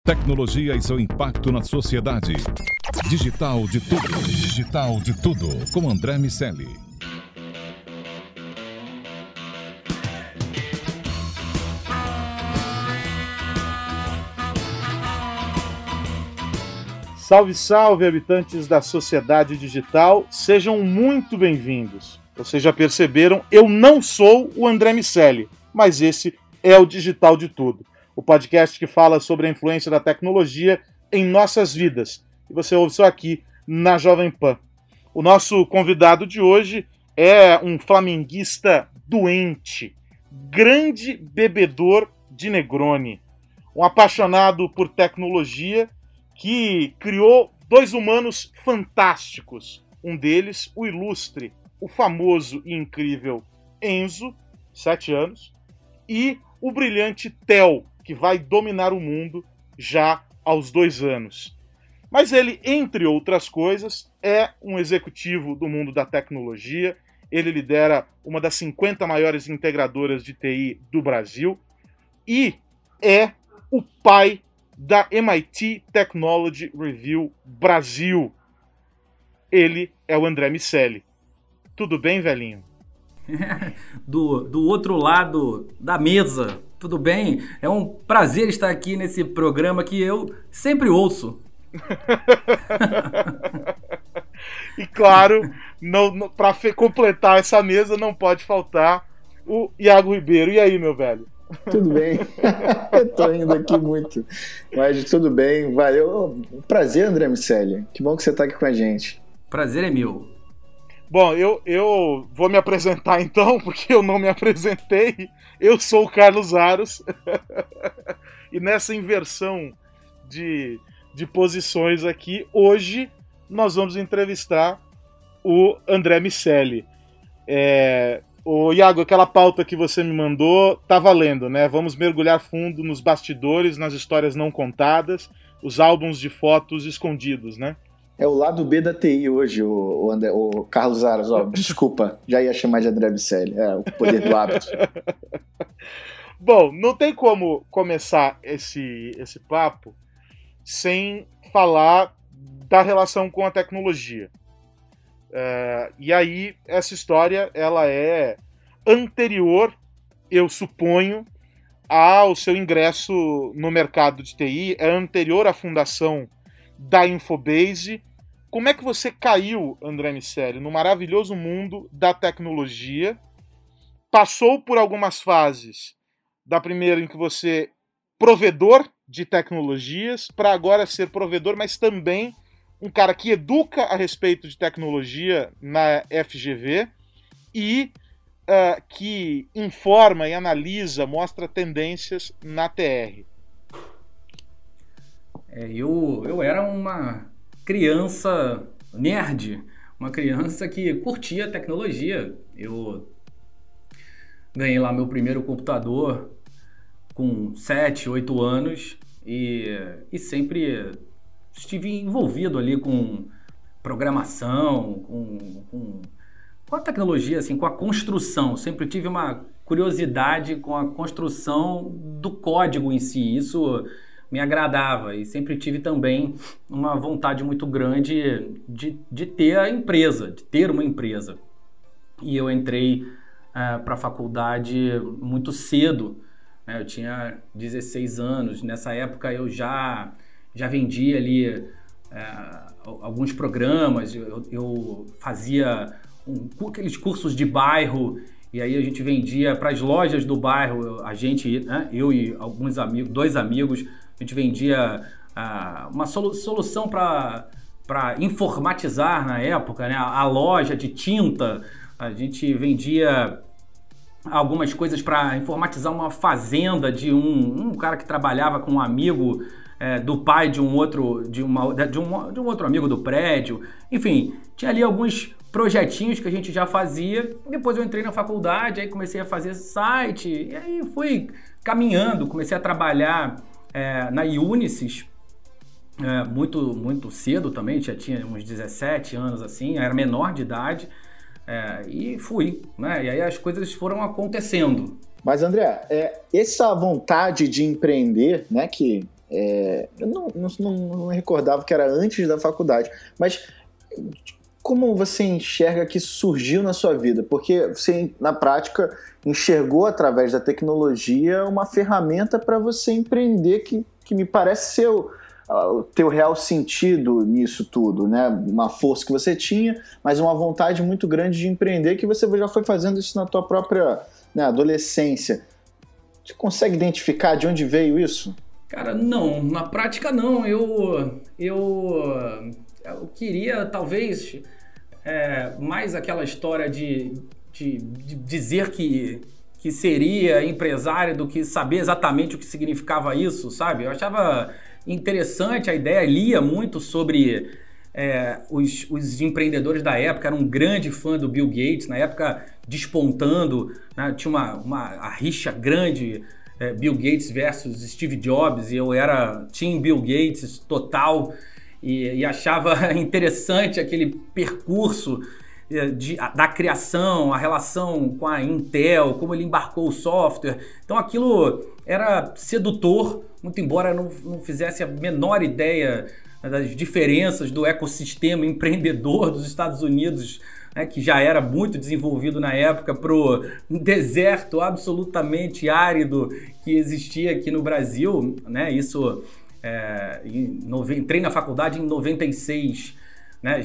Tecnologia e seu impacto na sociedade. Digital de Tudo. Digital de Tudo. Com André Miceli. Salve, salve, habitantes da sociedade digital. Sejam muito bem-vindos. Vocês já perceberam, eu não sou o André Miceli, mas esse é o Digital de Tudo. O podcast que fala sobre a influência da tecnologia em nossas vidas. E você ouve só aqui na Jovem Pan. O nosso convidado de hoje é um flamenguista doente, grande bebedor de Negroni, um apaixonado por tecnologia que criou dois humanos fantásticos. Um deles, o ilustre, o famoso e incrível Enzo, 7 anos, e o brilhante Theo, que vai dominar o mundo já aos 2 anos. Mas ele, entre outras coisas, é um executivo do mundo da tecnologia. Ele lidera uma das 50 maiores integradoras de TI do Brasil e é o pai da MIT Technology Review Brasil. Ele é o André Miceli. Tudo bem, velhinho? Do outro lado da mesa, tudo bem? É um prazer estar aqui nesse programa que eu sempre ouço. E claro, para completar essa mesa não pode faltar o Iago Ribeiro. E aí, meu velho? Tudo bem? Eu tô indo aqui muito, mas tudo bem, valeu. Prazer, André Miceli. Que bom que você tá aqui com a gente. Prazer é meu. Bom, eu vou me apresentar então, porque eu não me apresentei. Eu sou o Carlos Aros. E nessa inversão de posições aqui, hoje nós vamos entrevistar o André Miceli. Ô, Iago, aquela pauta que você me mandou tá valendo, né? Vamos mergulhar fundo nos bastidores, nas histórias não contadas, os álbuns de fotos escondidos, né? É o lado B da TI hoje, o Carlos Aros. Ó, desculpa, já ia chamar de André Miceli. É o poder do hábito. Bom, não tem como começar esse papo sem falar da relação com a tecnologia. E aí, essa história ela é anterior, eu suponho, ao seu ingresso no mercado de TI, é anterior à fundação da Infobase. Como é que você caiu, André Miceli, no maravilhoso mundo da tecnologia? Passou por algumas fases, da primeira em que você provedor de tecnologias, para agora ser provedor, mas também um cara que educa a respeito de tecnologia na FGV e que informa e analisa, mostra tendências na TR. Eu era uma criança nerd, uma criança que curtia tecnologia. Eu ganhei lá meu primeiro computador com 7, 8 anos e sempre estive envolvido ali com programação, com a tecnologia, assim, com a construção. Sempre tive uma curiosidade com a construção do código em si. Isso me agradava e sempre tive também uma vontade muito grande de ter a empresa, de ter uma empresa. E eu entrei para a faculdade muito cedo, né? Eu tinha 16 anos. Nessa época eu já vendia ali alguns programas, eu fazia aqueles cursos de bairro, e aí a gente vendia para as lojas do bairro, eu e alguns amigos, 2 amigos, a gente vendia uma solução para informatizar na época, né? A loja de tinta, a gente vendia algumas coisas para informatizar uma fazenda de um cara que trabalhava com um amigo do pai de um outro amigo do prédio. Enfim, tinha ali alguns projetinhos que a gente já fazia. Depois eu entrei na faculdade, aí comecei a fazer site, e aí fui caminhando, comecei a trabalhar na Unisys muito cedo também, já tinha uns 17 anos assim, era menor de idade, e fui, né? E aí as coisas foram acontecendo. Mas André, essa vontade de empreender, né, que eu não recordava que era antes da faculdade. Mas como você enxerga que surgiu na sua vida? Porque você, na prática, enxergou através da tecnologia uma ferramenta para você empreender que me parece ser o teu real sentido nisso tudo, né? Uma força que você tinha, mas uma vontade muito grande de empreender, que você já foi fazendo isso na tua própria, né, adolescência. Você consegue identificar de onde veio isso? Cara, não. Na prática, não. Eu queria, talvez, mais aquela história de dizer que seria empresário do que saber exatamente o que significava isso, sabe? Eu achava interessante a ideia, lia muito sobre os empreendedores da época, era um grande fã do Bill Gates, na época despontando, né? Tinha a rixa grande, Bill Gates versus Steve Jobs, e eu era Team Bill Gates total, e achava interessante aquele percurso da criação, a relação com a Intel, como ele embarcou o software. Então aquilo era sedutor, muito embora não fizesse a menor ideia das diferenças do ecossistema empreendedor dos Estados Unidos, né, que já era muito desenvolvido na época, para o deserto absolutamente árido que existia aqui no Brasil, né? Isso, entrei na faculdade em 96, né?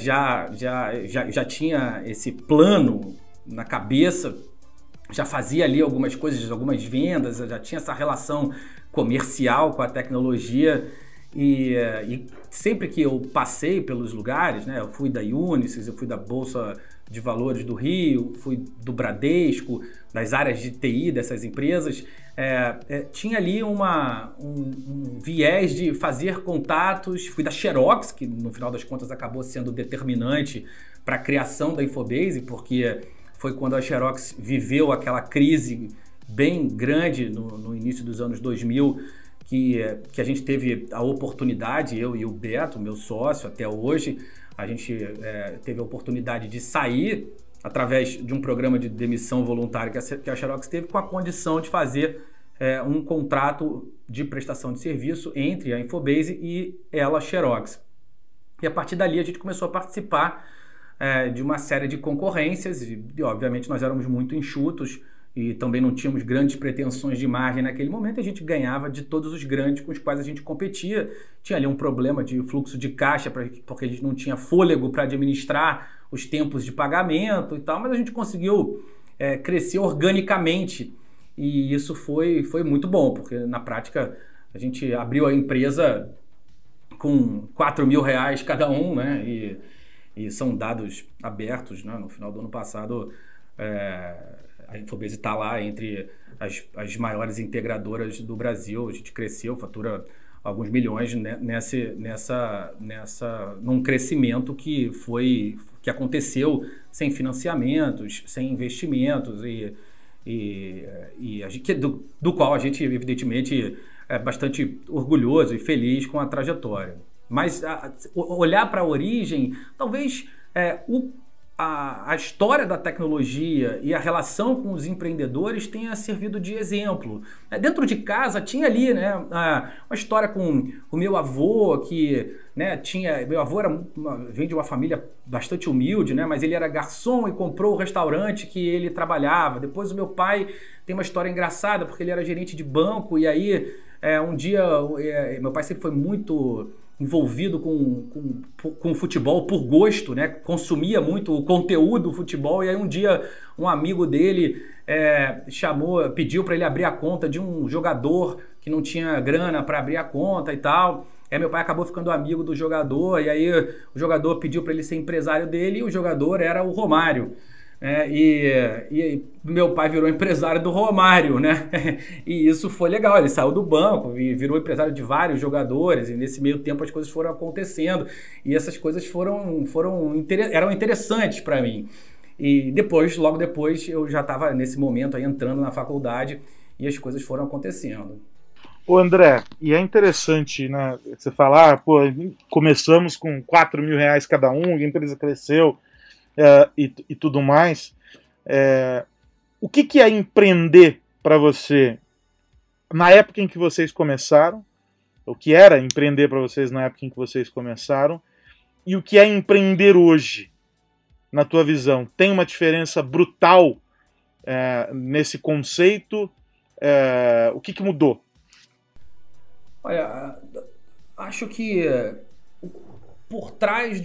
Já tinha esse plano na cabeça, já fazia ali algumas coisas, algumas vendas, já tinha essa relação comercial com a tecnologia, e sempre que eu passei pelos lugares, né, eu fui da Unisys, eu fui da Bolsa de Valores do Rio, fui do Bradesco, das áreas de TI dessas empresas, tinha ali um viés de fazer contatos. Fui da Xerox, que no final das contas acabou sendo determinante para a criação da Infobase, porque foi quando a Xerox viveu aquela crise bem grande no início dos anos 2000, que a gente teve a oportunidade, eu e o Beto, meu sócio até hoje, a gente teve a oportunidade de sair através de um programa de demissão voluntária que a Xerox teve, com a condição de fazer um contrato de prestação de serviço entre a Infobase e ela, Xerox. E a partir dali a gente começou a participar de uma série de concorrências, e obviamente nós éramos muito enxutos e também não tínhamos grandes pretensões de margem naquele momento. A gente ganhava de todos os grandes com os quais a gente competia. Tinha ali um problema de fluxo de caixa, porque a gente não tinha fôlego para administrar os tempos de pagamento e tal, mas a gente conseguiu crescer organicamente, e isso foi muito bom, porque na prática a gente abriu a empresa com R$4.000 cada um, né? E são dados abertos, né? No final do ano passado, a Infobase está lá entre as maiores integradoras do Brasil. A gente cresceu, fatura alguns milhões num crescimento que aconteceu sem financiamentos, sem investimentos, do qual a gente, evidentemente, é bastante orgulhoso e feliz com a trajetória. Mas olhar para a origem, talvez a história da tecnologia e a relação com os empreendedores tenha servido de exemplo. Dentro de casa tinha ali, né, uma história com o meu avô, que, né, meu avô vem de uma família bastante humilde, né, mas ele era garçom e comprou o restaurante que ele trabalhava. Depois o meu pai tem uma história engraçada, porque ele era gerente de banco, e aí um dia meu pai sempre foi muito envolvido com o futebol por gosto, né? Consumia muito o conteúdo do futebol, e aí um dia um amigo dele pediu para ele abrir a conta de um jogador que não tinha grana para abrir a conta e tal. Aí meu pai acabou ficando amigo do jogador, e aí o jogador pediu para ele ser empresário dele, e o jogador era o Romário. E meu pai virou empresário do Romário, né? E isso foi legal. Ele saiu do banco e virou empresário de vários jogadores, e nesse meio tempo as coisas foram acontecendo, e essas coisas eram interessantes para mim. E logo depois, eu já estava nesse momento aí entrando na faculdade, e as coisas foram acontecendo. Ô André, e é interessante, né, você falar, começamos com R$4.000 cada um, a empresa cresceu, e tudo mais. O que é empreender para você na época em que vocês começaram, o que era empreender para vocês na época em que vocês começaram, e o que é empreender hoje, na tua visão? Tem uma diferença brutal nesse conceito? O que mudou? Olha, acho que por trás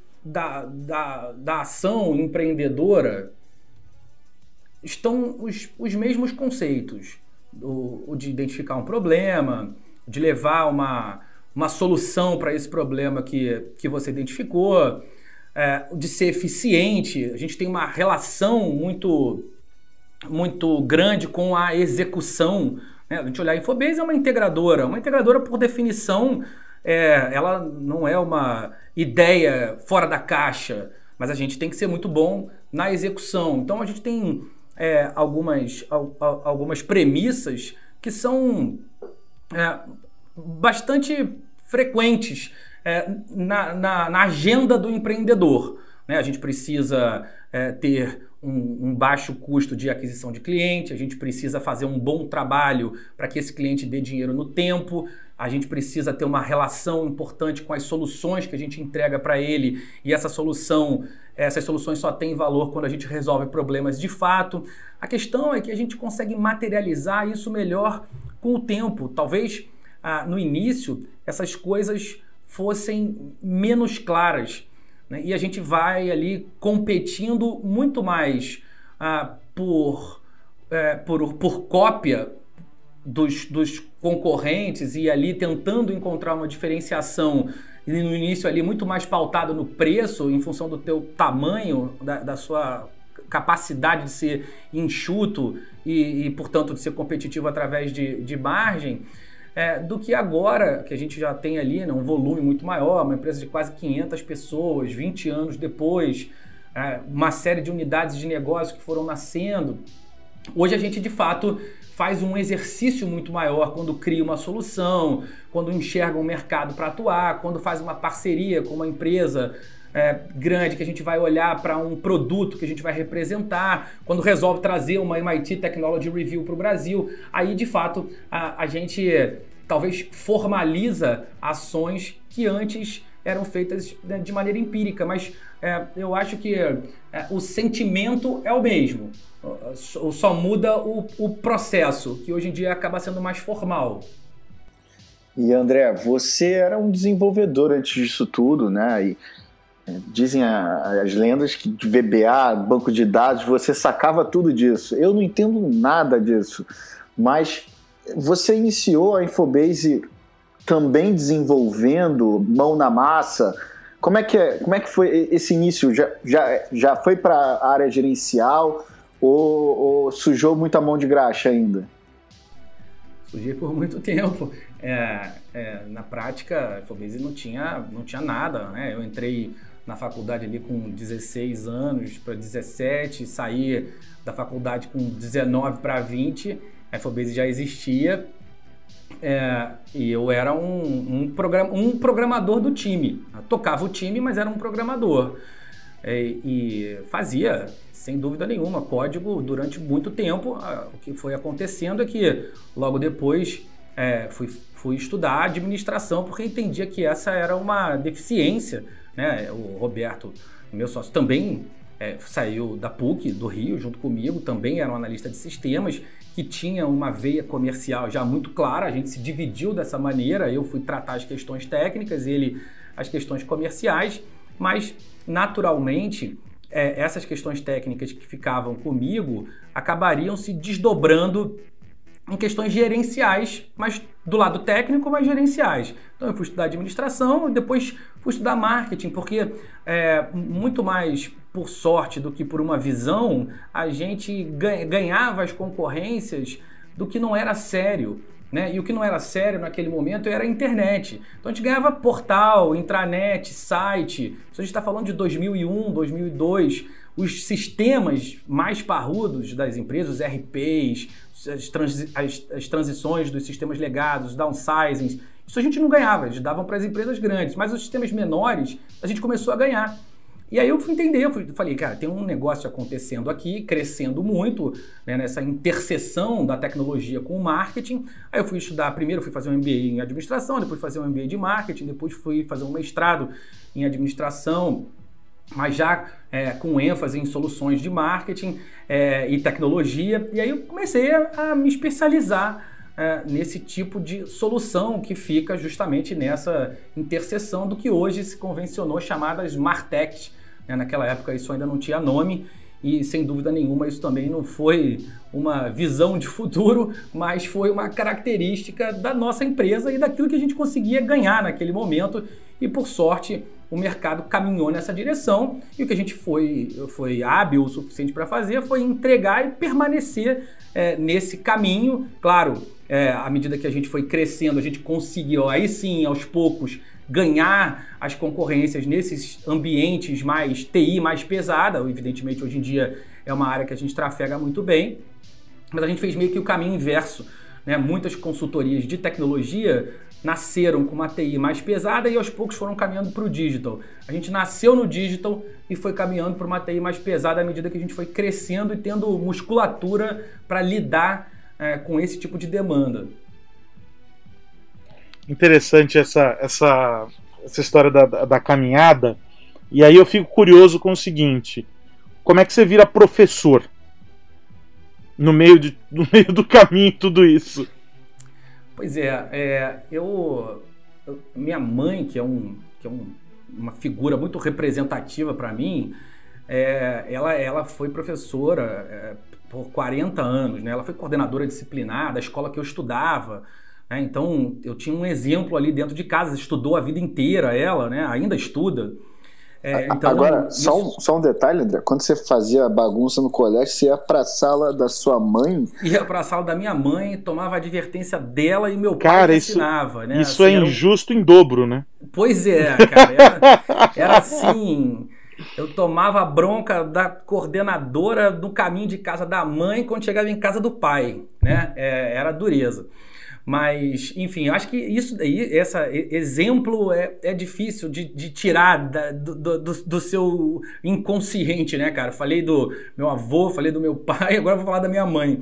da ação empreendedora estão os mesmos conceitos. O de identificar um problema, de levar uma solução para esse problema que você identificou, de ser eficiente. A gente tem uma relação muito grande com a execução. A gente olhar, a Infobase é uma integradora. Uma integradora, por definição, ela não é uma ideia fora da caixa, mas a gente tem que ser muito bom na execução. Então a gente tem algumas premissas que são bastante frequentes na agenda do empreendedor. A gente precisa ter um baixo custo de aquisição de cliente, a gente precisa fazer um bom trabalho para que esse cliente dê dinheiro no tempo, a gente precisa ter uma relação importante com as soluções que a gente entrega para ele, e essas soluções só têm valor quando a gente resolve problemas de fato. A questão é que a gente consegue materializar isso melhor com o tempo. Talvez no início essas coisas fossem menos claras, né? E a gente vai ali competindo muito mais por cópia dos concorrentes, e ali tentando encontrar uma diferenciação, e no início ali muito mais pautado no preço, em função do teu tamanho, da sua capacidade de ser enxuto e portanto, de ser competitivo através de margem, do que agora, que a gente já tem ali, né, um volume muito maior, uma empresa de quase 500 pessoas, 20 anos depois, uma série de unidades de negócio que foram nascendo. Hoje a gente, de fato, faz um exercício muito maior quando cria uma solução, quando enxerga um mercado para atuar, quando faz uma parceria com uma empresa grande, que a gente vai olhar para um produto que a gente vai representar, quando resolve trazer uma MIT Technology Review para o Brasil. Aí, de fato, a gente talvez formaliza ações que antes eram feitas de maneira empírica, mas eu acho que o sentimento é o mesmo, só muda o processo, que hoje em dia acaba sendo mais formal. E André, você era um desenvolvedor antes disso tudo, né? E dizem as lendas que de VBA, banco de dados, você sacava tudo disso. Eu não entendo nada disso, mas você iniciou a Infobase também desenvolvendo, mão na massa. Como é que foi esse início? Já foi para a área gerencial ou sujou muita mão de graxa ainda? Sujei por muito tempo. Na prática, a Infobase não tinha nada, né? Eu entrei na faculdade ali com 16 anos para 17, saí da faculdade com 19 para 20, a Infobase já existia, e eu era um programador do time. Eu tocava o time, mas era um programador. E fazia, sem dúvida nenhuma, código durante muito tempo. O que foi acontecendo é que logo depois fui estudar administração, porque entendia que essa era uma deficiência, né? O Roberto, meu sócio, também saiu da PUC do Rio junto comigo, também era um analista de sistemas, que tinha uma veia comercial já muito clara. A gente se dividiu dessa maneira, eu fui tratar as questões técnicas, ele as questões comerciais, mas naturalmente essas questões técnicas que ficavam comigo acabariam se desdobrando em questões gerenciais, mas do lado técnico, mas gerenciais. Então eu fui estudar administração e depois fui estudar marketing, porque muito mais por sorte do que por uma visão, a gente ganhava as concorrências do que não era sério, né? E o que não era sério naquele momento era a internet. Então a gente ganhava portal, intranet, site. Isso a gente está falando de 2001, 2002. Os sistemas mais parrudos das empresas, os RPs, as transições dos sistemas legados, downsizings, isso a gente não ganhava, eles davam para as empresas grandes, mas os sistemas menores a gente começou a ganhar. E aí eu fui entender, falei, cara, tem um negócio acontecendo aqui, crescendo muito, né, nessa interseção da tecnologia com o marketing. Aí eu fui estudar, primeiro fui fazer um MBA em administração, depois fazer um MBA de marketing, depois fui fazer um mestrado em administração, mas já com ênfase em soluções de marketing e tecnologia. E aí eu comecei a me especializar nesse tipo de solução que fica justamente nessa interseção do que hoje se convencionou chamadas Martechs. Naquela época isso ainda não tinha nome e, sem dúvida nenhuma, isso também não foi uma visão de futuro, mas foi uma característica da nossa empresa e daquilo que a gente conseguia ganhar naquele momento. E, por sorte, o mercado caminhou nessa direção e o que a gente foi hábil o suficiente para fazer foi entregar e permanecer nesse caminho. Claro, à medida que a gente foi crescendo, a gente conseguiu, aí sim, aos poucos, ganhar as concorrências nesses ambientes mais TI, mais pesada. Evidentemente, hoje em dia é uma área que a gente trafega muito bem, mas a gente fez meio que o caminho inverso, né? Muitas consultorias de tecnologia nasceram com uma TI mais pesada e aos poucos foram caminhando para o digital. A gente nasceu no digital e foi caminhando para uma TI mais pesada à medida que a gente foi crescendo e tendo musculatura para lidar com esse tipo de demanda. Interessante essa história da caminhada. E aí eu fico curioso com o seguinte: como é que você vira professor no meio do caminho tudo isso? Pois minha mãe, que é uma figura muito representativa para mim, ela foi professora por 40 anos, né? Ela foi coordenadora disciplinar da escola que eu estudava. Então, eu tinha um exemplo ali dentro de casa, estudou a vida inteira ela, né? Ainda estuda. Então, agora, só um detalhe, André, quando você fazia bagunça no colégio, você ia pra sala da sua mãe? Ia pra sala da minha mãe, tomava a advertência dela e meu pai me ensinava, né? Isso assim, é injusto em dobro, né? Pois é, cara, era assim... Eu tomava a bronca da coordenadora no caminho de casa da mãe quando chegava em casa do pai, né? Era dureza. Mas, enfim, eu acho que isso daí, esse exemplo é difícil de tirar do seu inconsciente, né, cara? Falei do meu avô, falei do meu pai, agora vou falar da minha mãe.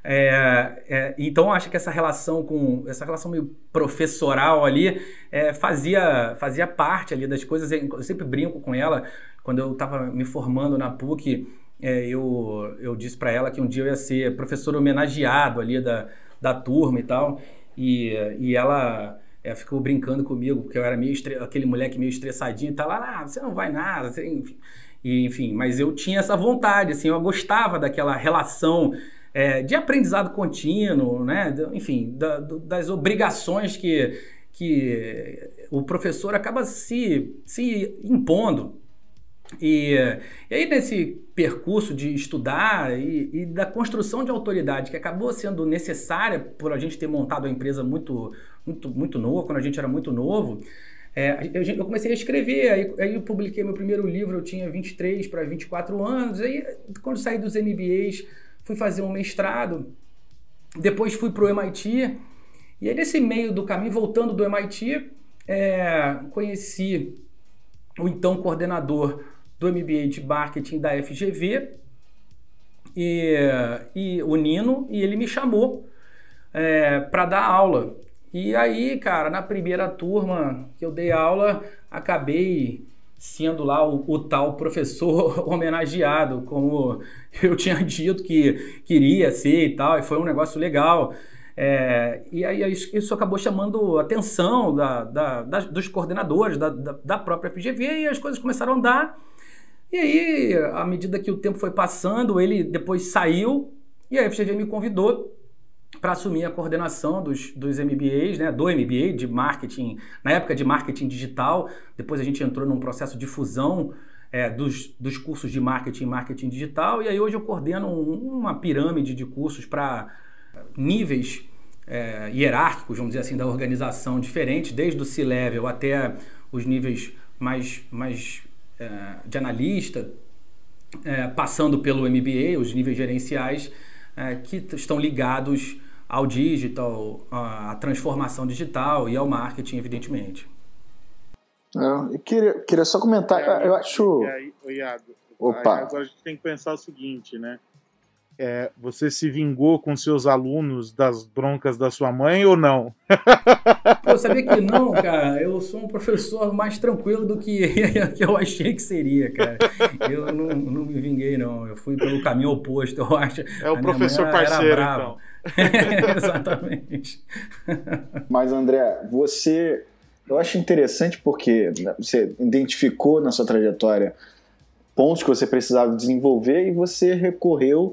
Então, eu acho que essa relação meio professoral ali fazia parte ali das coisas. Eu sempre brinco com ela, quando eu estava me formando na PUC, eu disse para ela que um dia eu ia ser professor homenageado ali da turma e tal, e ela ficou brincando comigo, porque eu era aquele moleque meio estressadinho e tal, você não vai nada, enfim, mas eu tinha essa vontade, assim, eu gostava daquela relação de aprendizado contínuo, né? Enfim, das obrigações que o professor acaba se impondo. E aí nesse percurso de estudar e da construção de autoridade que acabou sendo necessária por a gente ter montado a empresa muito, muito, muito nova, quando a gente era muito novo, eu comecei a escrever, aí eu publiquei meu primeiro livro, eu tinha 23 para 24 anos, aí quando saí dos MBAs fui fazer um mestrado, depois fui para o MIT, e aí nesse meio do caminho, voltando do MIT, conheci o então coordenador do MBA de Marketing da FGV, e o Nino, e ele me chamou para dar aula. E aí, cara, na primeira turma que eu dei aula, acabei sendo lá o tal professor homenageado, como eu tinha dito que queria ser e tal, e foi um negócio legal. E aí isso acabou chamando a atenção dos coordenadores da própria FGV, e as coisas começaram a andar. E aí, à medida que o tempo foi passando, ele depois saiu, e a FGV me convidou para assumir a coordenação dos MBAs, né, do MBA de marketing, na época de marketing digital. Depois a gente entrou num processo de fusão dos cursos de marketing digital, e aí hoje eu coordeno uma pirâmide de cursos para níveis hierárquicos, vamos dizer assim, da organização diferentes, desde o C-Level até os níveis mais de analista, passando pelo MBA, os níveis gerenciais, que estão ligados ao digital, à transformação digital e ao marketing, evidentemente. Eu queria só comentar, eu acho... E aí, Iago, Opa. agora a gente tem que pensar o seguinte, né? Você se vingou com seus alunos das broncas da sua mãe ou não? Pô, sabia que não, cara. Eu sou um professor mais tranquilo do que eu achei que seria, cara. Eu não me vinguei, não. Eu fui pelo caminho oposto, eu acho. É o professor parceiro, então. Exatamente. Mas, André, eu acho interessante porque você identificou na sua trajetória pontos que você precisava desenvolver e você recorreu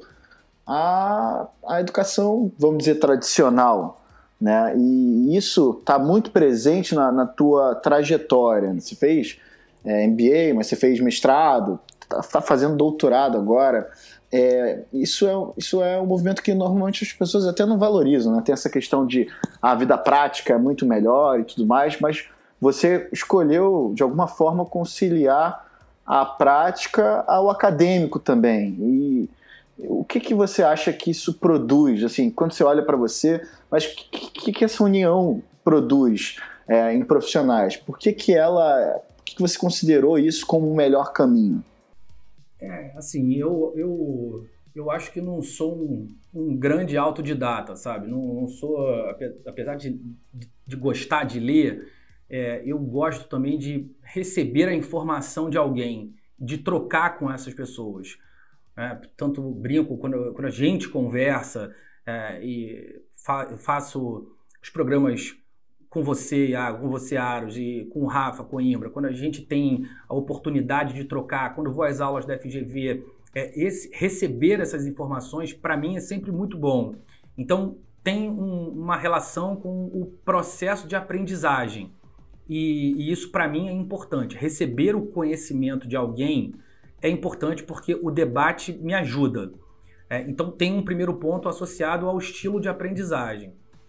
à educação, vamos dizer, tradicional, né? E isso está muito presente na tua trajetória. Você fez MBA, mas você fez mestrado, está fazendo doutorado agora. Isso é um movimento que normalmente as pessoas até não valorizam, né? Tem essa questão de a vida prática é muito melhor e tudo mais, mas você escolheu, de alguma forma, conciliar a prática ao acadêmico também. E o que você acha que isso produz? Assim, quando você olha para você, mas o que essa união produz em profissionais? Por que você considerou isso como o melhor caminho? Assim, eu acho que não sou um grande autodidata, sabe? Não sou, apesar de gostar de ler, eu gosto também de receber a informação de alguém, de trocar com essas pessoas. Tanto brinco quando a gente conversa e faço os programas com você, Iago, com você, Aros, e com o Rafa, Coimbra, quando a gente tem a oportunidade de trocar, quando eu vou às aulas da FGV, receber essas informações, para mim, é sempre muito bom. Então, tem uma relação com o processo de aprendizagem. E isso, para mim, é importante. Receber o conhecimento de alguém é importante porque o debate me ajuda. Então, tem um primeiro ponto associado ao estilo de aprendizagem.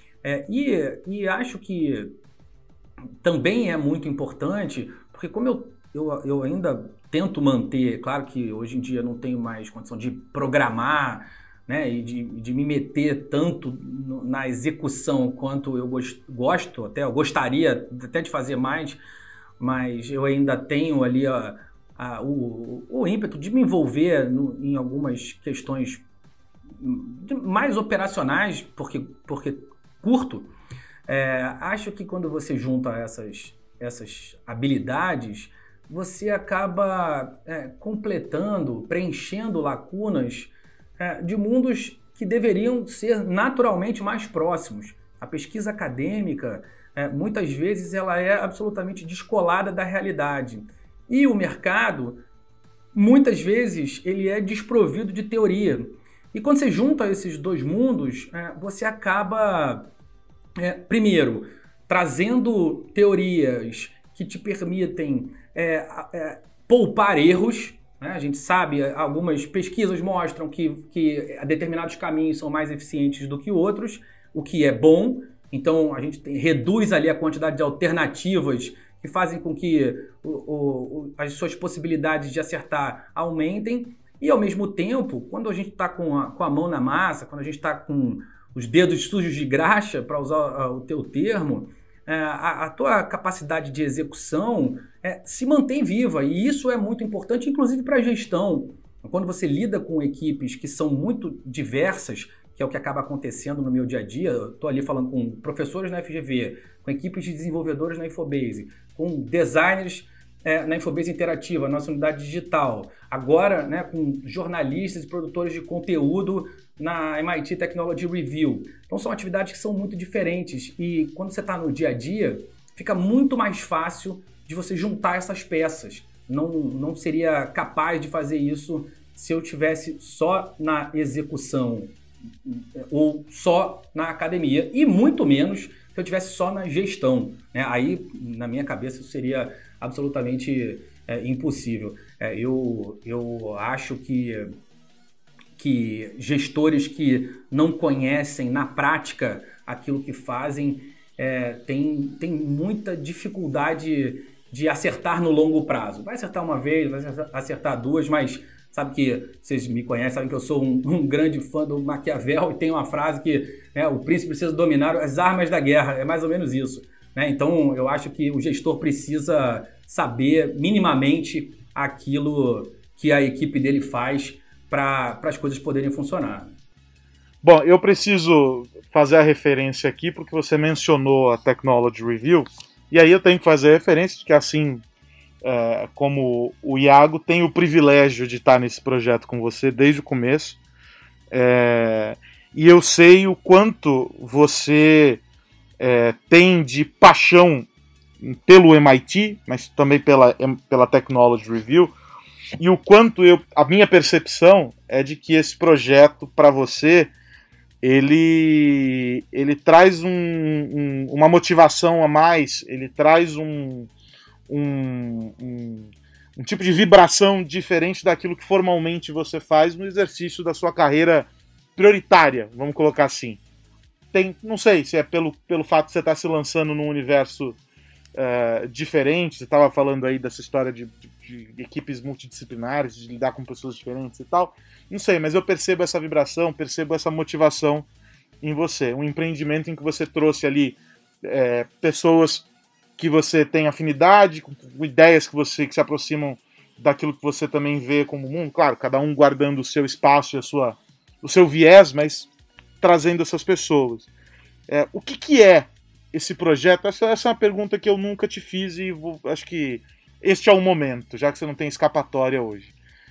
E acho que também é muito importante, porque como eu ainda tento manter, claro que hoje em dia não tenho mais condição de programar, né, e de me meter tanto na execução quanto eu gosto, eu gostaria até de fazer mais, mas eu ainda tenho ali o ímpeto de me envolver em algumas questões mais operacionais, porque curto. Acho que quando você junta essas habilidades, você acaba completando, preenchendo lacunas de mundos que deveriam ser naturalmente mais próximos. A pesquisa acadêmica, muitas vezes, ela é absolutamente descolada da realidade. E o mercado, muitas vezes, ele é desprovido de teoria. E quando você junta esses dois mundos, você acaba, primeiro, trazendo teorias que te permitem poupar erros. A gente sabe, algumas pesquisas mostram que determinados caminhos são mais eficientes do que outros, o que é bom. Então, a gente reduz ali a quantidade de alternativas que fazem com que as suas possibilidades de acertar aumentem. E, ao mesmo tempo, quando a gente está com a mão na massa, quando a gente está com os dedos sujos de graxa, para usar o teu termo, a tua capacidade de execução se mantém viva. E isso é muito importante, inclusive para a gestão. Quando você lida com equipes que são muito diversas, que é o que acaba acontecendo no meu dia a dia, eu estou ali falando com professores na FGV, com equipes de desenvolvedores na Infobase, com designers na Infobase Interativa, nossa unidade digital, agora, né, com jornalistas e produtores de conteúdo na MIT Technology Review. Então são atividades que são muito diferentes e quando você está no dia a dia, fica muito mais fácil de você juntar essas peças. Não seria capaz de fazer isso se eu tivesse só na execução ou só na academia, e muito menos se eu tivesse só na gestão, né? Aí, na minha cabeça, isso seria absolutamente impossível. Eu acho que gestores que não conhecem na prática aquilo que fazem têm muita dificuldade de acertar no longo prazo. Vai acertar uma vez, vai acertar duas, mas sabe que vocês me conhecem, sabem que eu sou um grande fã do Maquiavel e tem uma frase que o príncipe precisa dominar as armas da guerra, é mais ou menos isso. né? Então, eu acho que o gestor precisa saber minimamente aquilo que a equipe dele faz para as coisas poderem funcionar. Bom, eu preciso fazer a referência aqui porque você mencionou a Technology Review, e aí eu tenho que fazer a referência de que, assim como o Iago, tem o privilégio de estar nesse projeto com você desde o começo, e eu sei o quanto você tem de paixão pelo MIT, mas também pela Technology Review, e o quanto a minha percepção é de que esse projeto, para você, ele traz uma motivação a mais, ele traz um tipo de vibração diferente daquilo que formalmente você faz no exercício da sua carreira prioritária, vamos colocar assim. Não sei se é pelo fato de você estar se lançando num universo diferente, você estava falando aí dessa história de equipes multidisciplinares, de lidar com pessoas diferentes e tal, não sei, mas eu percebo essa vibração, percebo essa motivação em você, um empreendimento em que você trouxe ali pessoas que você tem afinidade, com ideias que se aproximam daquilo que você também vê como mundo, claro, cada um guardando o seu espaço e o seu viés, mas trazendo essas pessoas. O que é esse projeto? Essa é uma pergunta que eu nunca te fiz e acho que este é o momento, já que você não tem escapatória hoje.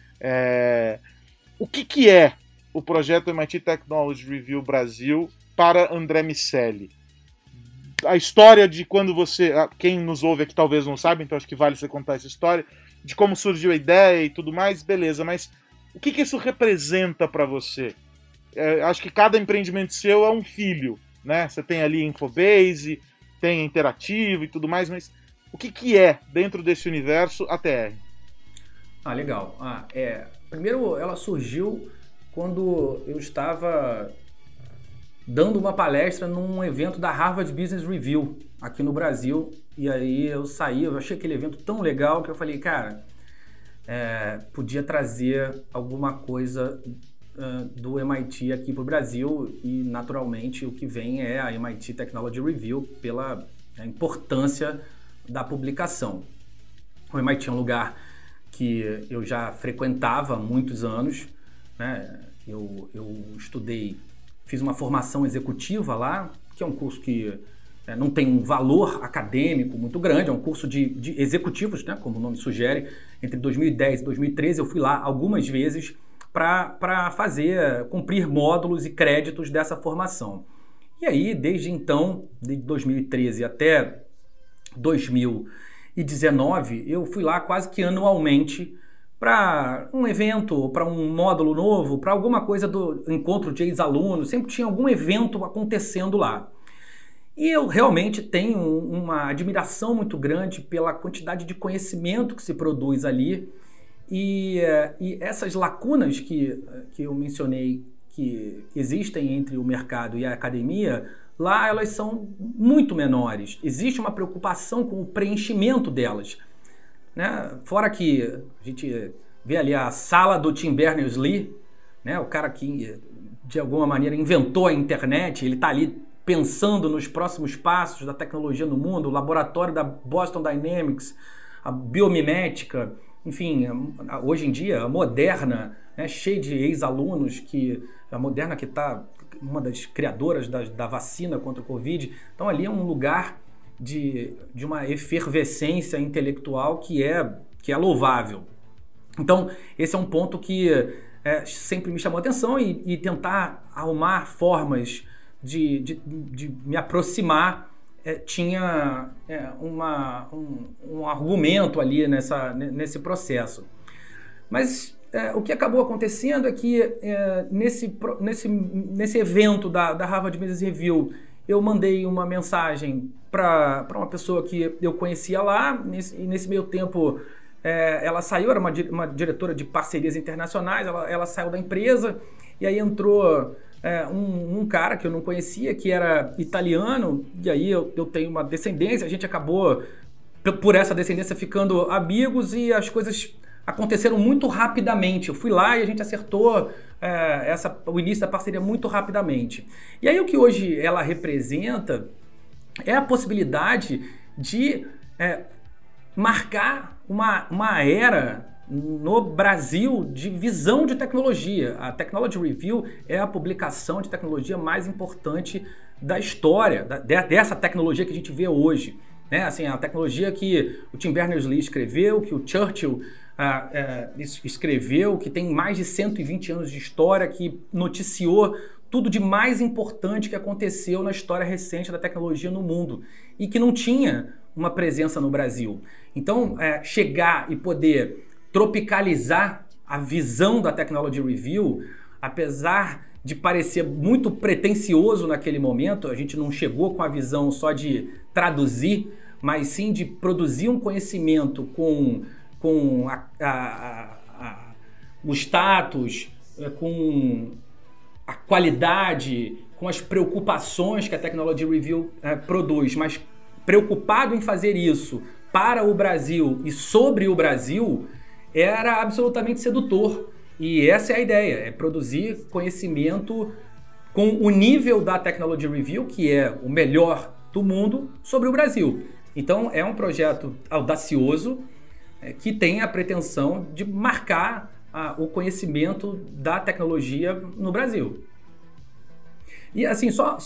O que é o projeto MIT Technology Review Brasil para André Miceli? A história de quando quem nos ouve aqui talvez não sabe, então acho que vale você contar essa história, de como surgiu a ideia e tudo mais, beleza, mas o que isso representa para você? Acho que cada empreendimento seu é um filho, né? Você tem ali Infobase, tem Interativo e tudo mais, mas o que é, dentro desse universo, a TR? Legal. Primeiro, ela surgiu quando eu estava dando uma palestra num evento da Harvard Business Review, aqui no Brasil, e aí eu achei aquele evento tão legal que eu falei, cara, podia trazer alguma coisa do MIT aqui para o Brasil, e naturalmente o que vem é a MIT Technology Review pela importância da publicação. O MIT é um lugar que eu já frequentava há muitos anos, né? Eu estudei, fiz uma formação executiva lá, que é um curso que não tem um valor acadêmico muito grande, é um curso de executivos, né? Como o nome sugere. Entre 2010 e 2013 eu fui lá algumas vezes para cumprir módulos e créditos dessa formação. E aí, desde então, de 2013 até 2019, eu fui lá quase que anualmente para um evento, para um módulo novo, para alguma coisa do encontro de ex-alunos, sempre tinha algum evento acontecendo lá. E eu realmente tenho uma admiração muito grande pela quantidade de conhecimento que se produz ali, e essas lacunas que eu mencionei que existem entre o mercado e a academia, lá elas são muito menores. Existe uma preocupação com o preenchimento delas, né? Fora que a gente vê ali a sala do Tim Berners-Lee, né? O cara que de alguma maneira inventou a internet, ele está ali pensando nos próximos passos da tecnologia no mundo, o laboratório da Boston Dynamics, a biomimética, enfim, hoje em dia a Moderna, né, cheia de ex-alunos, a Moderna que está uma das criadoras da vacina contra o Covid, então ali é um lugar de uma efervescência intelectual que é louvável. Então esse é um ponto que sempre me chamou a atenção, e tentar arrumar formas de me aproximar tinha um argumento ali nesse processo. Mas o que acabou acontecendo é que nesse evento da Harvard Business Review, eu mandei uma mensagem para uma pessoa que eu conhecia lá, e nesse meio tempo ela saiu, era uma diretora de parcerias internacionais, ela saiu da empresa, e aí entrou um cara que eu não conhecia, que era italiano, e aí eu tenho uma descendência, a gente acabou, por essa descendência, ficando amigos, e as coisas aconteceram muito rapidamente. Eu fui lá e a gente acertou o início da parceria muito rapidamente. E aí o que hoje ela representa é a possibilidade de marcar uma era no Brasil de visão de tecnologia. A Technology Review é a publicação de tecnologia mais importante da história, dessa tecnologia que a gente vê hoje. Assim, a tecnologia que o Tim Berners-Lee escreveu, que o Churchill escreveu, que tem mais de 120 anos de história, que noticiou tudo de mais importante que aconteceu na história recente da tecnologia no mundo e que não tinha uma presença no Brasil. Então, chegar e poder tropicalizar a visão da Technology Review, apesar de parecer muito pretensioso naquele momento, a gente não chegou com a visão só de traduzir, mas sim de produzir um conhecimento com o status, com a qualidade, com as preocupações que a Technology Review produz, mas preocupado em fazer isso para o Brasil e sobre o Brasil, era absolutamente sedutor. E essa é a ideia, é produzir conhecimento com o nível da Technology Review, que é o melhor do mundo, sobre o Brasil. Então é um projeto audacioso que tem a pretensão de marcar o conhecimento da tecnologia no Brasil. E assim, só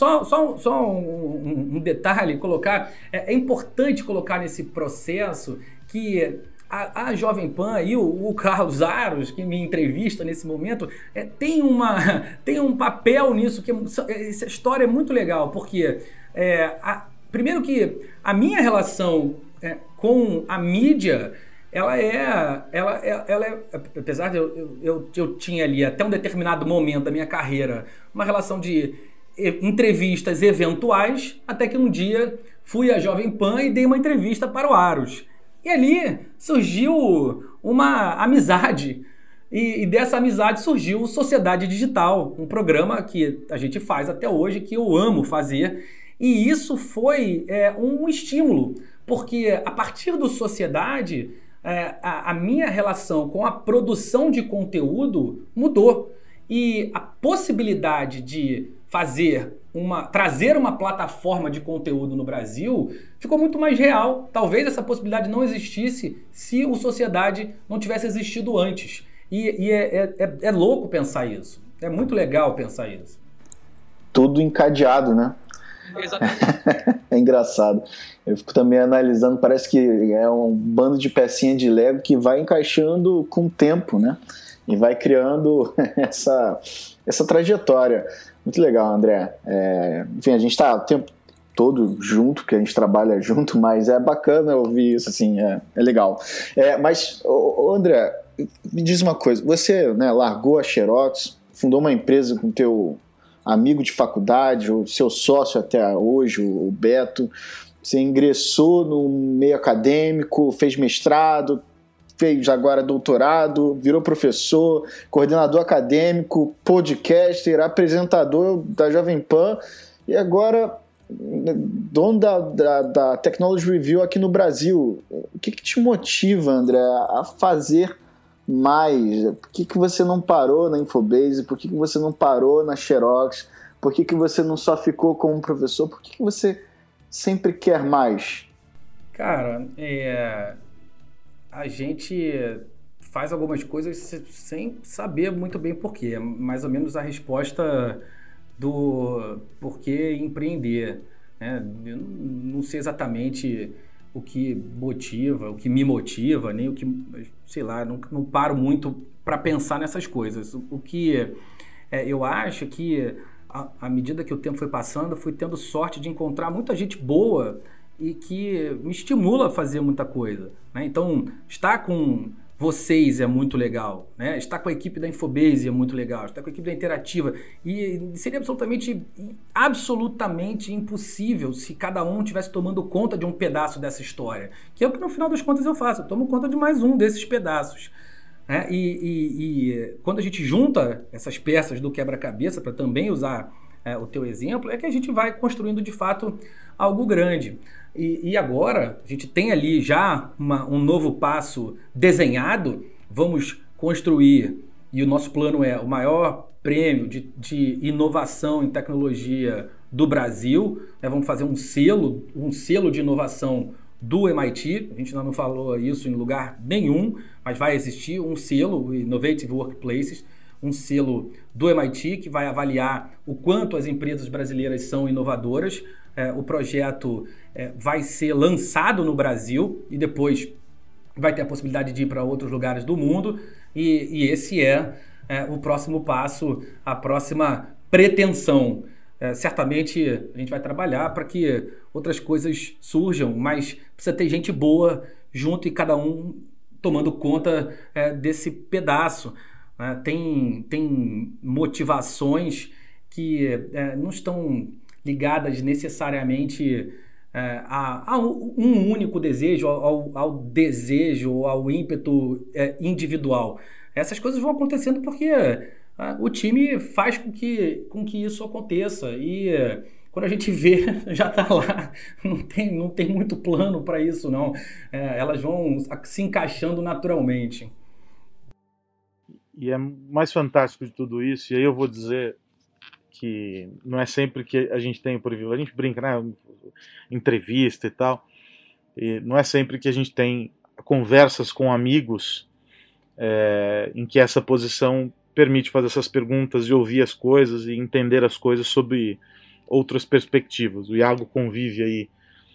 um detalhe, é importante colocar nesse processo que a Jovem Pan e o Carlos Aros, que me entrevista nesse momento, tem um papel nisso, que essa história é muito legal, porque primeiro que a minha relação com a mídia, ela é, apesar de eu tinha ali até um determinado momento da minha carreira uma relação de entrevistas eventuais, até que um dia fui à Jovem Pan e dei uma entrevista para o Aros. E ali surgiu uma amizade, e dessa amizade surgiu Sociedade Digital, um programa que a gente faz até hoje, que eu amo fazer, e isso foi um estímulo, porque a partir do Sociedade, a minha relação com a produção de conteúdo mudou, e a possibilidade de trazer uma plataforma de conteúdo no Brasil ficou muito mais real. Talvez essa possibilidade não existisse se o Sociedade não tivesse existido antes. E é louco pensar isso. É muito legal pensar isso. Tudo encadeado, né? Exatamente. É engraçado. Eu fico também analisando, parece que é um bando de pecinha de Lego que vai encaixando com o tempo, né? E vai criando essa trajetória. Muito legal, André. Enfim, a gente está o tempo todo junto, que a gente trabalha junto, mas é bacana ouvir isso, assim, é legal. Mas, André, me diz uma coisa. Você, né, largou a Xerox, fundou uma empresa com teu amigo de faculdade, o seu sócio até hoje, o Beto. Você ingressou no meio acadêmico, fez mestrado, fez agora doutorado, virou professor, coordenador acadêmico, podcaster, apresentador da Jovem Pan e agora dono da Technology Review aqui no Brasil. O que te motiva, André, a fazer mais? Por que você não parou na Infobase? Por que você não parou na Xerox? Por que você não só ficou como professor? Por que você sempre quer mais? Cara, a gente faz algumas coisas sem saber muito bem por quê. É mais ou menos a resposta do porquê empreender, né? Eu não sei exatamente o que motiva, o que me motiva, nem o que, sei lá, não paro muito para pensar nessas coisas. O que eu acho que, à medida que o tempo foi passando, eu fui tendo sorte de encontrar muita gente boa e que me estimula a fazer muita coisa, né? Então, estar com vocês é muito legal, né? Estar com a equipe da Infobase é muito legal, estar com a equipe da Interativa, e seria absolutamente impossível se cada um estivesse tomando conta de um pedaço dessa história, que é o que no final das contas eu faço, eu tomo conta de mais um desses pedaços, né? E quando a gente junta essas peças do quebra-cabeça, para também usar o teu exemplo, é que a gente vai construindo de fato algo grande. E agora a gente tem ali já um novo passo desenhado, vamos construir, e o nosso plano é o maior prêmio de inovação em tecnologia do Brasil, né? Vamos fazer um selo de inovação do MIT. A gente ainda não falou isso em lugar nenhum, mas vai existir um selo, Innovative Workplaces, um selo do MIT que vai avaliar o quanto as empresas brasileiras são inovadoras. O projeto vai ser lançado no Brasil e depois vai ter a possibilidade de ir para outros lugares do mundo, e esse é o próximo passo, a próxima pretensão. Certamente a gente vai trabalhar para que outras coisas surjam, mas precisa ter gente boa junto e cada um tomando conta desse pedaço. Tem motivações que não estão ligadas necessariamente a um único desejo, ao desejo ou ao ímpeto individual. Essas coisas vão acontecendo porque o time faz com que isso aconteça, e quando a gente vê, já está lá. Não tem muito plano para isso, não. Elas vão se encaixando naturalmente. E é mais fantástico de tudo isso, e aí eu vou dizer que não é sempre que a gente tem o privilégio, a gente brinca, né, entrevista e tal, e não é sempre que a gente tem conversas com amigos em que essa posição permite fazer essas perguntas e ouvir as coisas e entender as coisas sob outras perspectivas. O Iago convivia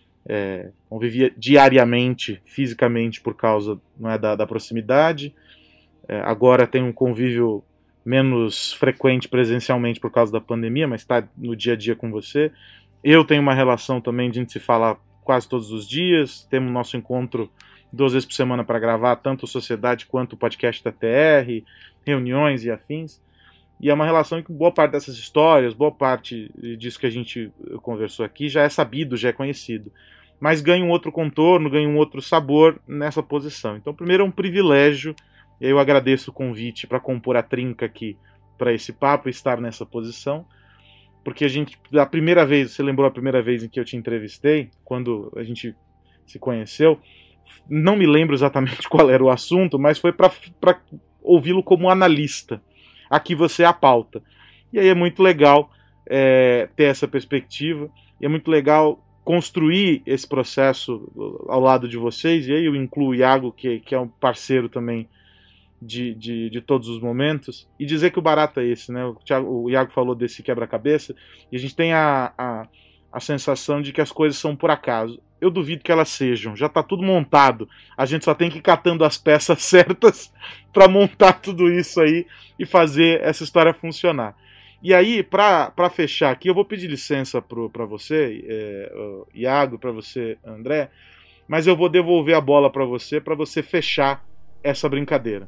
diariamente, fisicamente, por causa da proximidade. Agora tem um convívio menos frequente presencialmente por causa da pandemia, mas está no dia a dia com você. Eu tenho uma relação também de a gente se falar quase todos os dias, temos nosso encontro 2 vezes por semana para gravar tanto a Sociedade quanto o podcast da TR, reuniões e afins. E é uma relação em que boa parte dessas histórias, boa parte disso que a gente conversou aqui já é sabido, já é conhecido. Mas ganha um outro contorno, ganha um outro sabor nessa posição. Então, primeiro é um privilégio. Eu agradeço o convite para compor a trinca aqui para esse papo e estar nessa posição, porque a primeira vez, você lembrou a primeira vez em que eu te entrevistei, quando a gente se conheceu, não me lembro exatamente qual era o assunto, mas foi para ouvi-lo como analista. Aqui você é a pauta. E aí é muito legal ter essa perspectiva, e é muito legal construir esse processo ao lado de vocês, e aí eu incluo o Iago, que é um parceiro também de todos os momentos, e dizer que o barato é esse, né? O Iago falou desse quebra-cabeça, e a gente tem a sensação de que as coisas são por acaso. Eu duvido que elas sejam, já está tudo montado, a gente só tem que ir catando as peças certas para montar tudo isso aí e fazer essa história funcionar. E aí, para fechar aqui, eu vou pedir licença para você, Iago, para você, André, mas eu vou devolver a bola para você fechar essa brincadeira.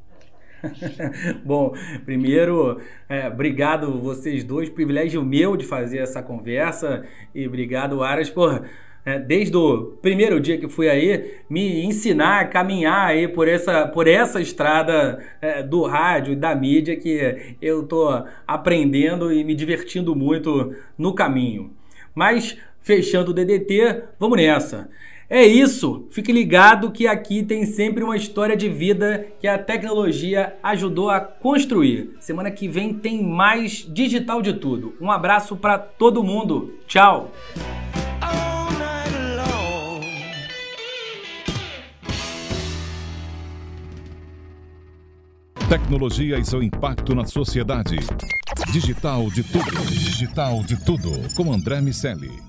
Bom, primeiro, obrigado vocês dois, privilégio meu de fazer essa conversa, e obrigado, Aras, desde o primeiro dia que fui aí, me ensinar a caminhar aí por essa estrada do rádio e da mídia, que eu tô aprendendo e me divertindo muito no caminho. Mas, fechando o DDT, vamos nessa. É isso, fique ligado que aqui tem sempre uma história de vida que a tecnologia ajudou a construir. Semana que vem tem mais Digital de Tudo. Um abraço para todo mundo, tchau! Tecnologia e seu impacto na sociedade. Digital de Tudo. Digital de Tudo, com André Miceli.